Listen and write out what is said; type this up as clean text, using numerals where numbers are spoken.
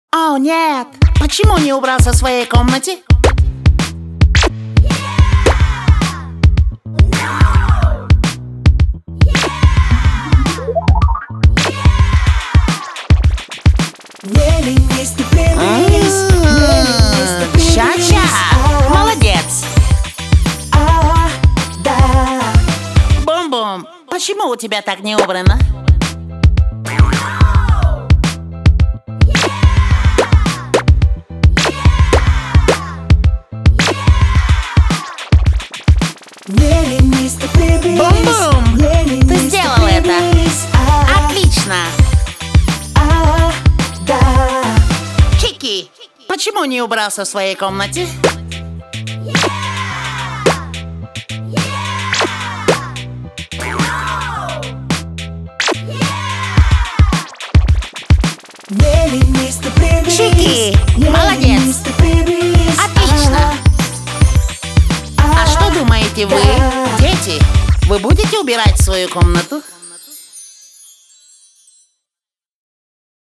О, нет! Почему не убрался в своей комнате? Ча-ча! Молодец! Бум-бум! Почему у тебя так не убрано? Бум-бум! Ты сделал это! Отлично! Чики! Почему не убрался в своей комнате? Чики! Молодец! Отлично! А что думаете вы, дети? Вы будете убирать свою комнату?